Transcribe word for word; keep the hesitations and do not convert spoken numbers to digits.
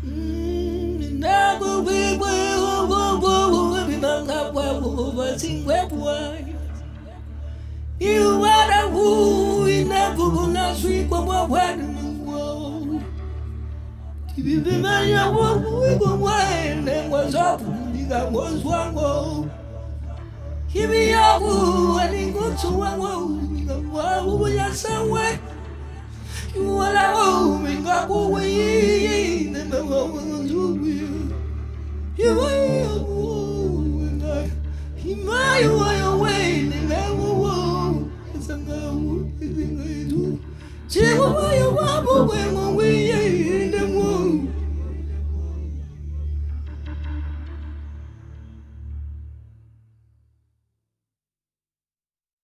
Never we will be back over sing web wide. You are a woo in a Buguna sweet of a wedding world. If you be my young we go wine and was up, that was one world. Give me a woo and he got to one world. Why we are somewhere? You are a home and got away. Never will you. You are a woo and I. He might away, never will. It's a girl, it's a girl.